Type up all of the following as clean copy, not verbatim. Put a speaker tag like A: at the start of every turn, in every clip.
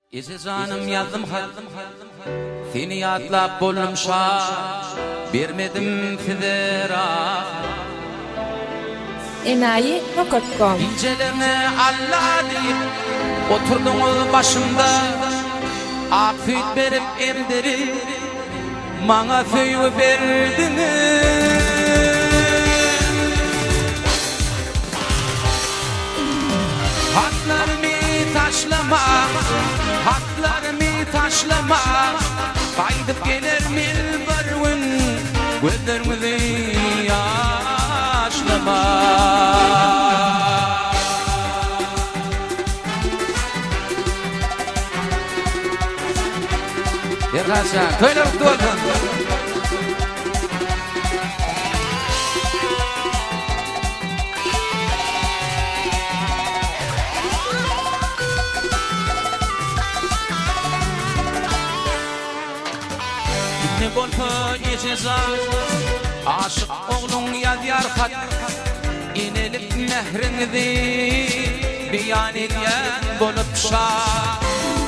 A: Canım yazdım hat, seni yatlap bolum şah, bermedim fidera.
B: Enayi.com
A: İncelerine Allah deyip oturdunuz başımda, afiyet berip emdiri, bana föy verdiniz. Haklarımı taşlama, haklarımı taşlama, faydıp gelir milbarın, gözlerimizi yaşlama. Yerhaşa, köyler tuvaldan. Ne bolsa geçeza, aşık oğlun yadyar hat, inelik nehrinizi beyan ediyen bolup şah.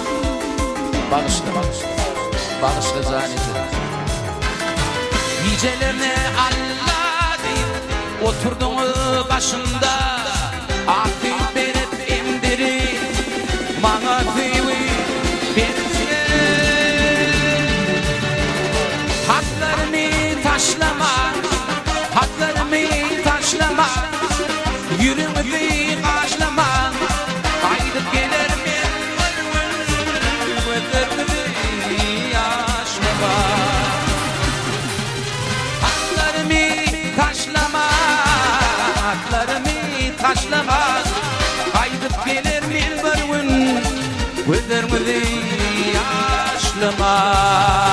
A: Bağışla zaneti. Nicelerine Allah deyip oturdunuz başında, afiyet berip emdiri, bana föy verdiniz. Haklarımı taşlama, haklarımı taşlama, yüreğimi kaşlama, kaydıp gelir gözlerimi yaşlama. Haklarımı taşlama, haklarımı taşlama, kaydıp gelir gözlerimi yaşlama.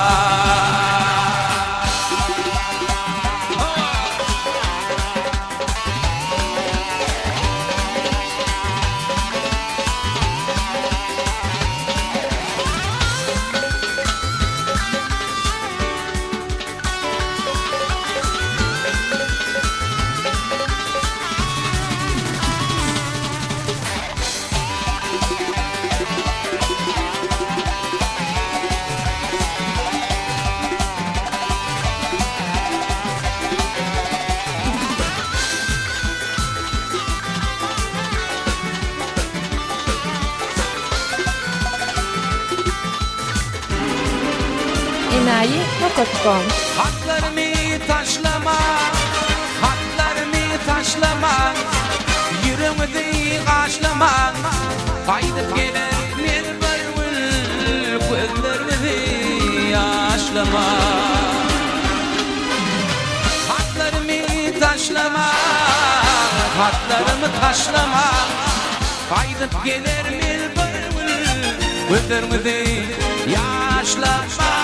B: Enayi.com
A: Haklarımı taşlama, haklarımı taşlama, yüreğimi kaşlama, kaydıp gelir mirbarın, gözlerimi yaşlama. Haklarımı taşlama, haklarımı taşlama, kaydıp gelir mirbarın, gözlerimi yaşlama.